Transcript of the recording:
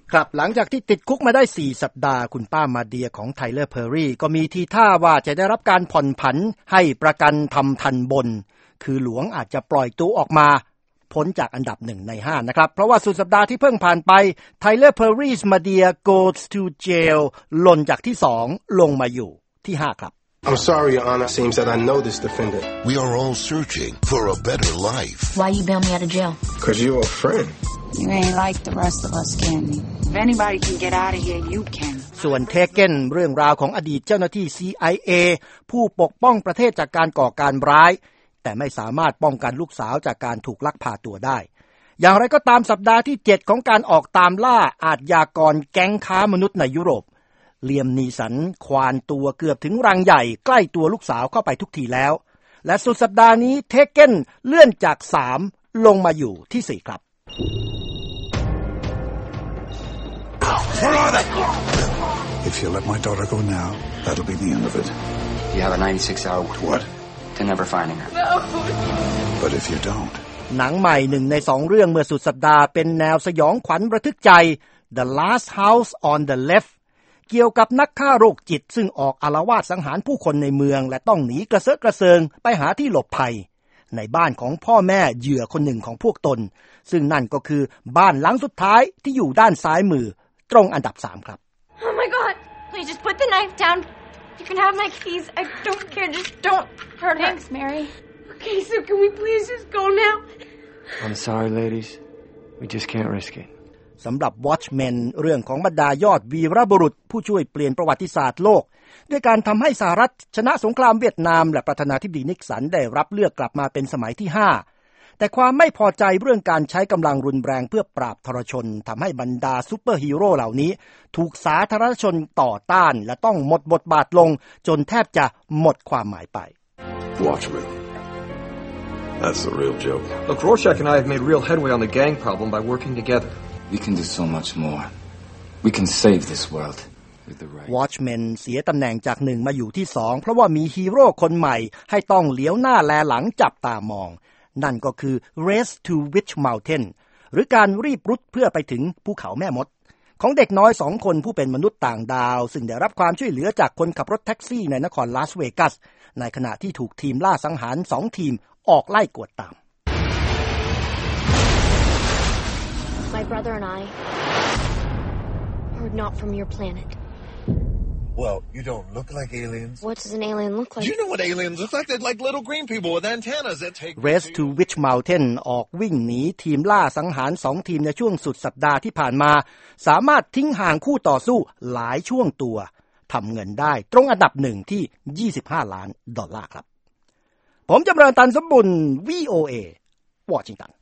ครับหลังจากที่ติดคุกมาได้4สัปดาห์คุณป้ามาเดียของไทเลอร์เพอร์รี่ก็มีทีท่าว่าจะได้รับการผ่อนผันให้ประกันทำทันบนคือหลวงอาจจะปล่อยตัวออกมาพ้นจากอันดับ1ใน5นะครับเพราะว่าสุดสัปดาห์ที่เพิ่งผ่านไป Tyler Perry's Madea Goes to Jail หล่นจากที่2ลงมาอยู่ที่5ครับ I'm sorry, Your Honor. Seems that I know this defendant. We are all searching for a better life. Why you bail me out of jail? Because you're a friend. You ain't like the rest of us, can you? If anybody can get out of here, you can. ส่วน Taken เรื่องราวของอดีตเจ้าหน้าที่ CIA ผู้ปกป้องประเทศจากการก่อการร้ายแต่ไม่สามารถป้องกันลูกสาวจากการถูกลักพาตัวได้อย่างไรก็ตามสัปดาห์ที่7ของการออกตามล่าอาชญากรแก๊งค้ามนุษย์ในยุโรปเลียมนีสันควานตัวเกือบถึงรังใหญ่ใกล้ตัวลูกสาวเข้าไปทุกทีแล้วและสุดสัปดาห์นี้เทเก้นเลื่อนจาก3ลงมาอยู่ที่4ครับ Where are they? If you let my daughter go now, that'll be the end of it. You have a 96-hour what? To never finding her. No. But if you don't. หนังใหม่1ใน2เรื่องเมื่อสุดสัปดาห์เป็นแนวสยองขวัญระทึกใจ The Last House on the Leftเกี่ยวกับนักฆ่าโรคจิตซึ่งออกอาละวาดสังหารผู้คนในเมืองและต้องหนีกระเซาะกระเซิงไปหาที่หลบภัยในบ้านของพ่อแม่เหยื่อคนหนึ่งของพวกตนซึ่งนั่นก็คือบ้านหลังสุดท้ายที่อยู่ด้านซ้ายมือตรงอันดับ3ครับ Oh my god please just put the knife down you can have my keys I don't care just don't hurt her Thanks Mary Okay, so can we please just go now? I'm sorry, ladies. We just can't risk it. สำหรับ Watchmen เรื่องของบรรดายอดวีรบุรุษผู้ช่วยเปลี่ยนประวัติศาสตร์โลกด้วยการทำให้สหรัฐชนะสงครามเวียดนามและประธานาธิบดีนิกสันได้รับเลือกกลับมาเป็นสมัยที่5แต่ความไม่พอใจเรื่องการใช้กำลังรุนแรงเพื่อปราบทรชนทำให้บรรดาซูเปอร์ฮีโร่เหล่านี้ถูกสาธารณชนต่อต้านและต้องหมดบทบาทลงจนแทบจะหมดความหมายไป Watchmen.That's the real joke. Look, Rorschach and I have made real headway on the gang problem by working together. We can do so much more. We can save this world with the right. Watchmen เสียตำแหน่งจาก1มาอยู่ที่2เพราะว่ามีฮีโร่คนใหม่ให้ต้องเหลียวหน้าแลหลังจับตามองนั่นก็คือ Race to Witch Mountain หรือการรีบรุดเพื่อไปถึงภูเขาแม่มดของเด็กน้อย2คนผู้เป็นมนุษย์ต่างดาวซึ่งได้รับความช่วยเหลือจากคนขับรถแท็กซี่ในนครลาสเวกัสในขณะที่ถูกทีมล่าสังหาร2ทีมออกไล่กวดตาม My brother and I are not from your planet. Well, you don't look like aliens. What does an alien look like? You know what aliens look like? They're like little green people with antennas that take Race to Witch Mountain ออกวิ่งหนีทีมล่าสังหาร2ทีมในช่วงสุดสัปดาห์ที่ผ่านมาสามารถทิ้งห่างคู่ต่อสู้หลายช่วงตัวทำเงินได้ตรงอันดับ1ที่$25 ล้านครับผมจำเริญตันสมบุญ VOA วอชิงตัน